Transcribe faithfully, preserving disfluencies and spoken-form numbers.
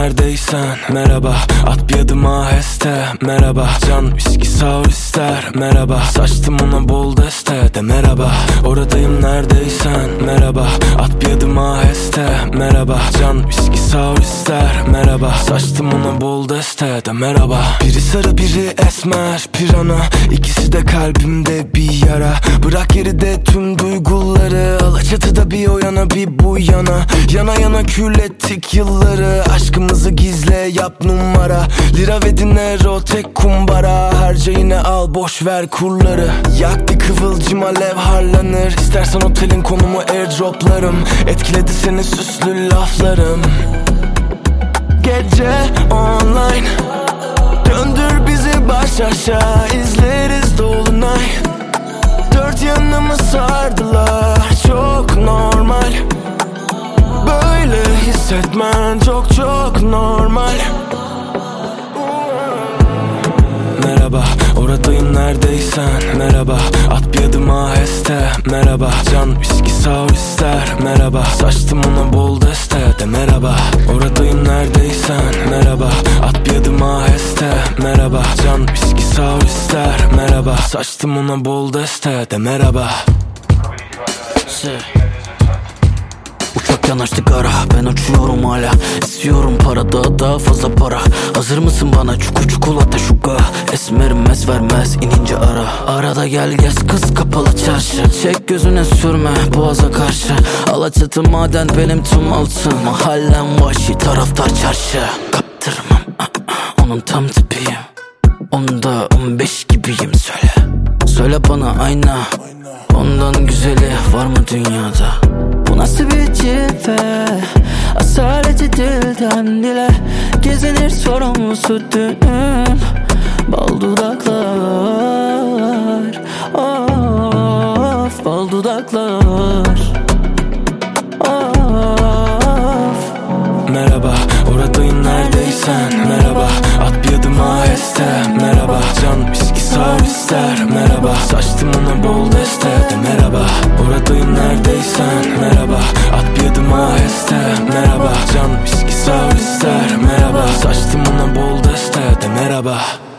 neredeysen merhaba. At bir adım aheste merhaba. Can viski sağır ister merhaba. Saçtım ona bol deste de merhaba. Oradayım neredeysen merhaba. At bir adım aheste merhaba. Can viski sağır ister merhaba. Saçtım ona bol deste de merhaba. Biri sarı biri esmer pirana, İkisi de kalbimde bir yara. Bırak geride tüm duyguları, Alaçatı'da bir o yana bir bu yana. Yana yana kül ettik yılları. Aşkımızı gizle yap numara. Lira ve dinero tek kumbara. Harca yine al boş ver kurları. Yak bir kıvılcım alev harlanır. İstersen otelin konumu airdroplarım. Etkiledi seni süslü laflarım. Gece online döndür bizi baş aşağı, izleriz dolunay. Dört yanımı sardılar, çok normal. Böyle hissetmen çok çok normal. Merhaba, oradayım neredeysen merhaba. At bir adım aheste merhaba. Can viski sağır ister merhaba. Saçtım ona bol deste de merhaba. Oradayım neredeysen merhaba. At bir adım aheste merhaba. Can viski sağır ister merhaba. Saçtım ona bol deste de merhaba. Şey. Uçak yanaştı kara, ben uçuyorum hala. İstiyorum para, daha daha fazla para. Hazır mısın bana çukur çikolata şuka? Esmerim es vermez inince ara. Arada gel gez kız kapalı çarşı. Çek gözüne sürme boğaza karşı. Alaçatı maden benim tüm altın. Mahallem vahşi taraftar çarşı. Kaptırmam onun tam tipiyim. Onda on beş gibiyim söyle. Söyle bana ayna, ondan güzeli var mı dünyada? Bu nasıl bir cilve? Asaleti dilden dile. Gezinir sorumlusu düğün. Bal dudaklar, of bal dudaklar, of. Merhaba, oradayım neredeysen merhaba. At bir adım aheste merhaba. Can viski sağır ister merhaba. Saçtım ona bol deste de merhaba. Oradayım neredeysen merhaba. At bir adım aheste merhaba. Can viski sağır ister merhaba. Saçtım ona bol deste de merhaba.